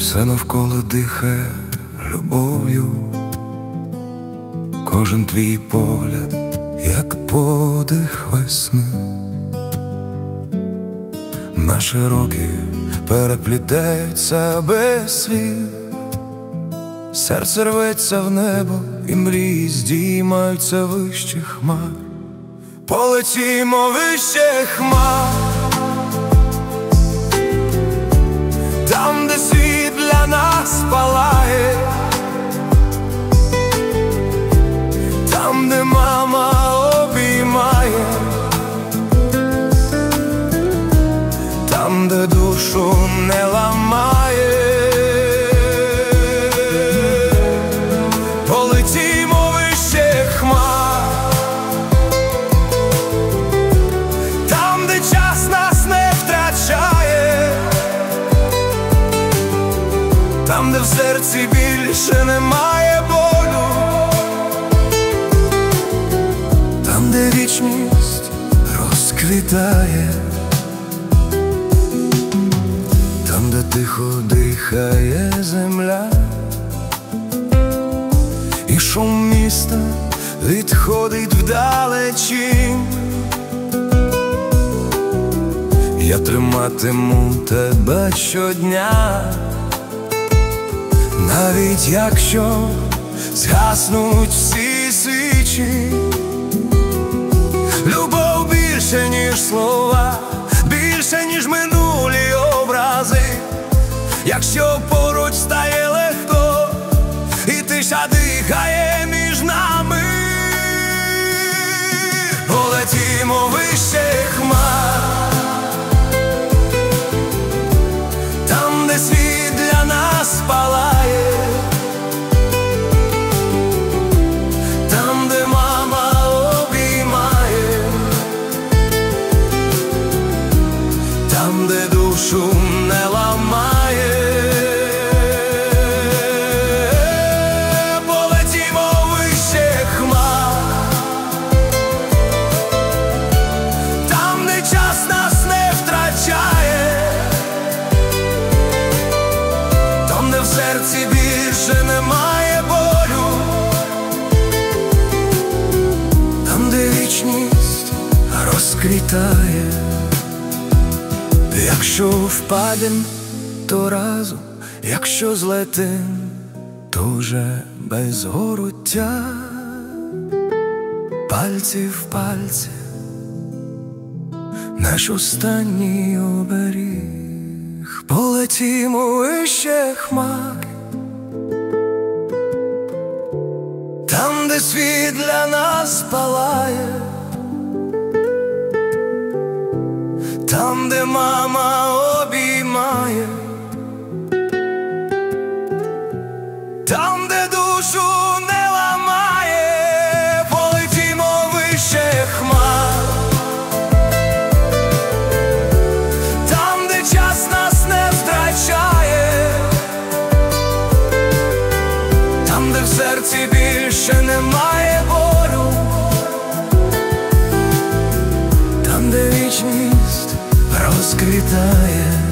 Все навколо дихає любов'ю, кожен твій погляд, як подих весни. Наші роки переплітаються без слів, серце рветься в небо, і мрії здіймаються вище хмар. Полетімо вище хмар, там, де світ для нас палає, там, де мама обіймає, там, де душу не ламає. Полетімо вище хмар, там, де час нас не втрачає, там, де в серці більше немає болю, там, де вічність розквітає, там, де тихо дихає земля, і шум міста відходить вдалечінь. Я триматиму тебе щодня, навіть якщо згаснуть всі свічі. Любов більше, ніж слова, більше, ніж минулі образи. Якщо поруч стає легко, і тиша дихає між нами. Полетімо вище хмар, там, де світ для нас палає, там, де мама обіймає, там, де душу не ламає. Полетімо вище хмар, там, де час нас не втрачає, там, де в серці більше немає болю, там, де вічність розквітає. Якщо впадем, то разом, якщо злетим, то вже без гороття. Пальці в пальці, наш останній оберіг. Полетімо вище хмар, там, де світ для нас палає, там, де мама обіймає, там, де душу не ламає. Полетімо вище хмар, там, де час нас не втрачає, там, де в серці більше немає болю, там, де вічність розквітає.